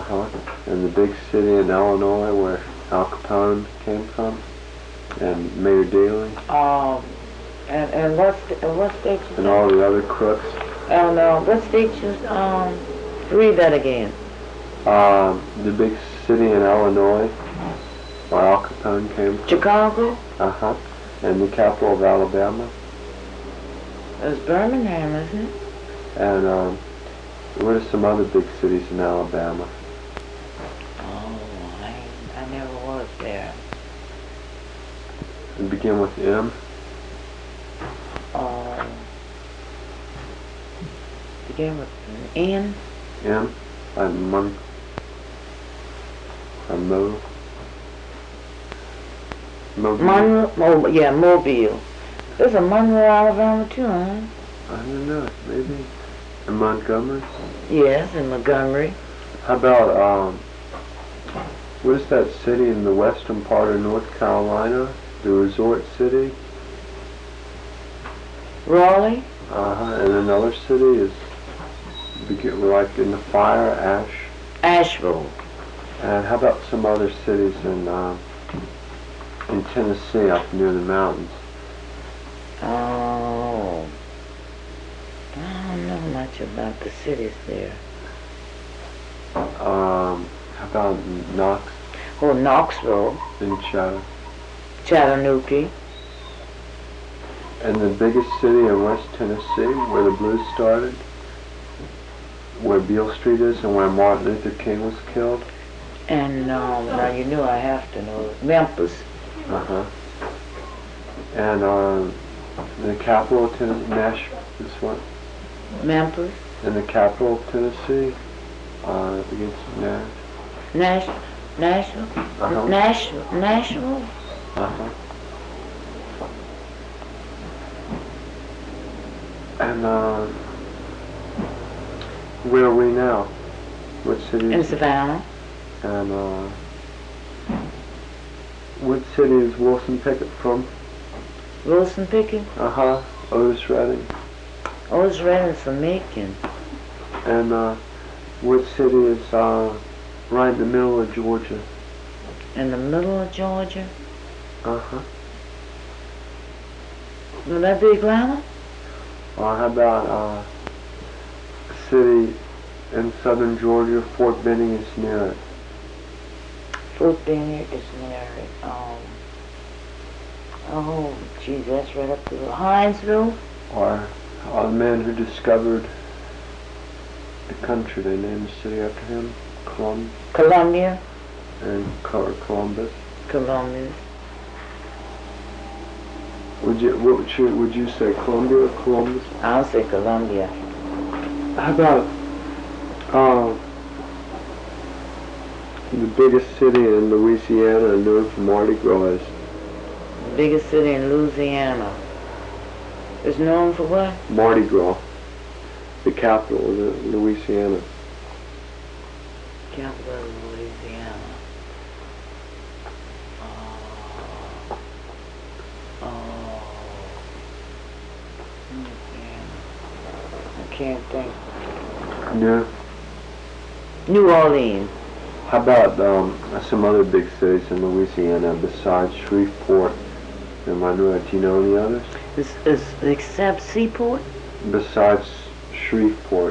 Uh-huh. And the big city in Illinois where Al Capone came from, and Mayor Daley. And what state you and all the other crooks. Oh no, what state you read that again? The big city in Illinois where Al Capone came from. Chicago? Uh-huh. And the capital of Alabama. It's Birmingham, isn't it? And what are some other big cities in Alabama? Oh, I never was there. And begin with M. Begin with an N. M. Like Mo. Mobile. Yeah, Mobile. There's a Monroe, Alabama too, huh? I don't know, maybe. And Montgomery? Yes, in Montgomery. How about, what is that city in the western part of North Carolina? The resort city? Raleigh? Uh-huh. And another city is, like in the fire, Asheville. And how about some other cities in Tennessee, up near the mountains? Oh, I don't know much about the cities there. How about Knoxville. In Chattanooga. And the biggest city in West Tennessee, where the blues started, where Beale Street is, and where Martin Luther King was killed. And now you knew I have to know Memphis. Uh-huh. And the capital of Tennessee, Nashville, is what? Memphis. And the capital of Tennessee, Nashville. Uh-huh. Nashville. Uh-huh. And where are we now? What city? In Savannah. And what city is Wilson Pickett from? Wilson Pickett? Uh-huh. Otis Redding. Otis Redding's from Macon. And what city is right in the middle of Georgia? In the middle of Georgia? Uh-huh. Would that be Atlanta? How about a city in southern Georgia? Fort Benning is near it. Fort Benning is near it. Oh, geez, that's right up to Hinesville? Or the man who discovered the country, they named the city after him. Columbia. And Columbus. Columbus. Would you say Columbia or Columbus? I'll say Columbia. How about the biggest city in Louisiana known for Mardi Gras is? The biggest city in Louisiana is known for what? Mardi Gras. The capital of Louisiana. Capital of Louisiana. I can't think. Yeah. New Orleans. How about some other big cities in Louisiana besides Shreveport and Monroe? Do you know any others? Is except Seaport? Besides Shreveport.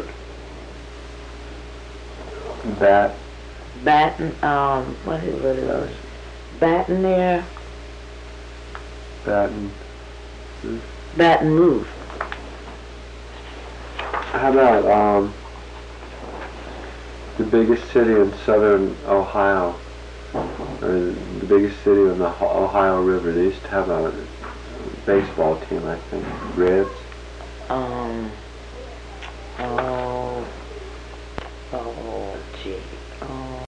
Baton, what is it? Baton there. Baton Rouge. How about the biggest city in southern Ohio, or the biggest city on the Ohio River? They used to have a baseball team, I think. Reds. Oh, gee.